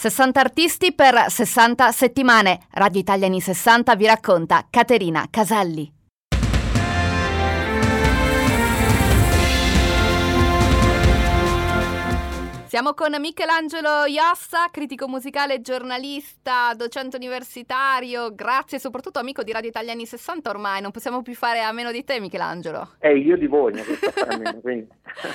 60 artisti per 60 settimane. Radio Italia anni 60 vi racconta Caterina Caselli. Siamo con Michelangelo Jossa, critico musicale, giornalista, docente universitario, grazie, soprattutto amico di Radio Italia anni 60 ormai, non possiamo più fare a meno di te, Michelangelo. Io di voi, non posso fare a meno, quindi.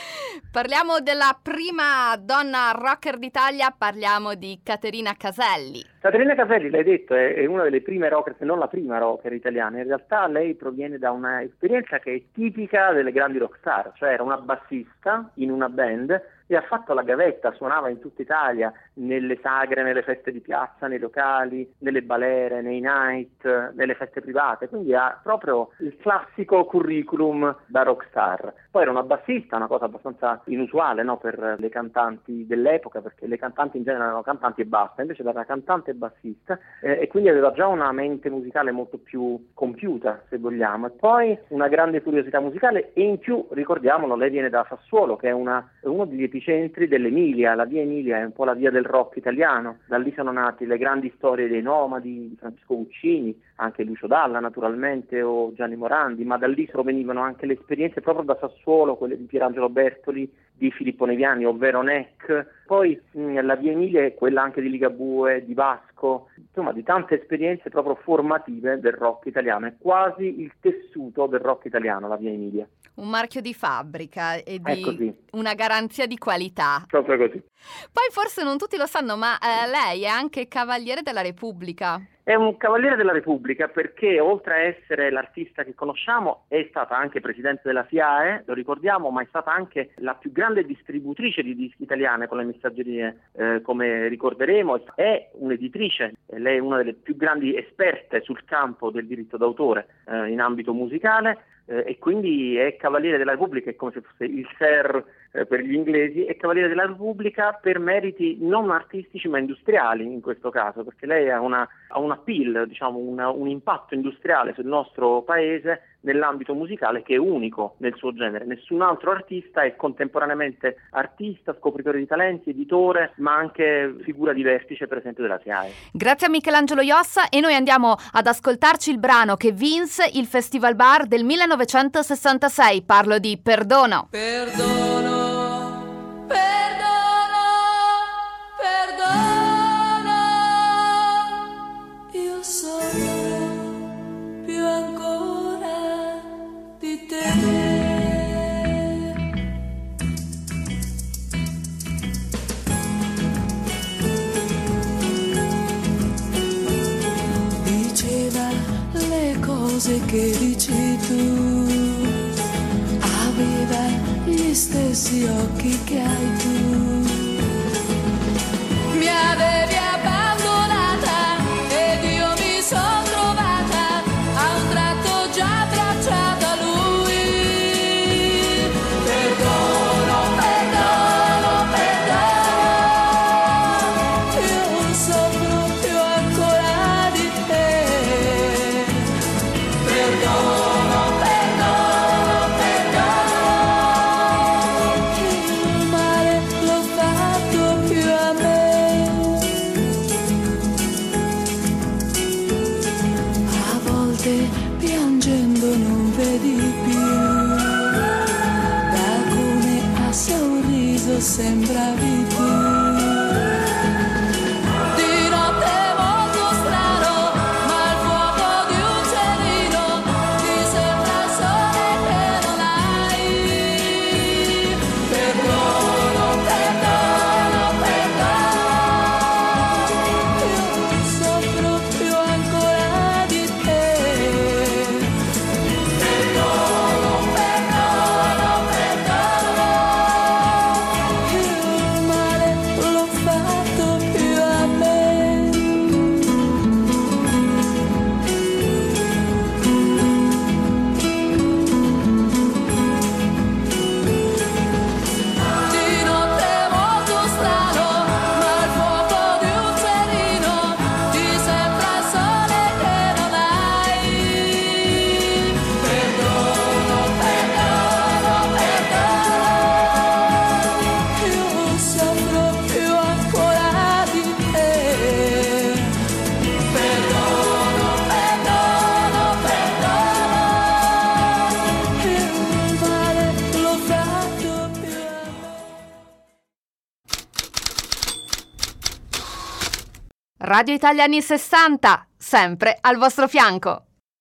Parliamo della prima donna rocker d'Italia, parliamo di Caterina Caselli. Caterina Caselli, l'hai detto, è una delle prime rocker, se non la prima rocker italiana. In realtà lei proviene da una esperienza che è tipica delle grandi rockstar, cioè era una bassista in una band e ha fatto la gavetta, suonava in tutta Italia, nelle sagre, nelle feste di piazza, nei locali, nelle balere, nei night, nelle feste private, quindi ha proprio il classico curriculum da rockstar. Poi era una bassista, una cosa abbastanza inusuale, no, per le cantanti dell'epoca, perché le cantanti in genere erano cantanti e basta, invece era cantante e bassista, e quindi aveva già una mente musicale molto più compiuta, se vogliamo, e poi una grande curiosità musicale, e in più, ricordiamolo, lei viene da Sassuolo, che è uno degli epicentri dell'Emilia. La via Emilia è un po' la via del rock italiano, da lì sono nati le grandi storie dei Nomadi, di Francisco Uccini, anche Lucio Dalla naturalmente, o Gianni Morandi, ma da lì provenivano anche le esperienze proprio da Sassuolo, quelle di Pierangelo Bertoli, di Filippo Neviani, ovvero Neck. Poi la via Emilia è quella anche di Ligabue, di Vasco, insomma di tante esperienze proprio formative del rock italiano. È quasi il tessuto del rock italiano, la via Emilia. Un marchio di fabbrica e di una garanzia di qualità. Proprio così. Poi forse non tutti lo sanno, ma lei è anche Cavaliere della Repubblica. È un Cavaliere della Repubblica perché, oltre a essere l'artista che conosciamo, è stata anche presidente della FIAE, lo ricordiamo, ma è stata anche la più grande distributrice di dischi italiane con le messaggerie, come ricorderemo. È un'editrice, lei è una delle più grandi esperte sul campo del diritto d'autore in ambito musicale, e quindi è Cavaliere della Repubblica, è come se fosse il Sir per gli inglesi, è Cavaliere della Repubblica per meriti non artistici ma industriali in questo caso, perché lei ha un appeal, diciamo un impatto industriale sul nostro paese nell'ambito musicale che è unico nel suo genere. Nessun altro artista è contemporaneamente artista, scopritore di talenti, editore, ma anche figura di vertice per esempio della SIAE. Grazie a Michelangelo Jossa, e noi andiamo ad ascoltarci il brano che vinse il Festival Bar del 1966. Parlo di Perdono. Perdono. Che dici tu, aveva gli stessi occhi che hai tu, mi avevi abbandonata ed io mi sono trovata a un tratto già abbracciata a lui. Perdono, perdono, perdono, io non soffro più ancora di te. Perdono, perdono, perdono, il male l'ho fatto più a me. A volte piangendo non vedi più, da come a sorriso sembravi tu. Male Radio Italia anni 60, sempre al vostro fianco.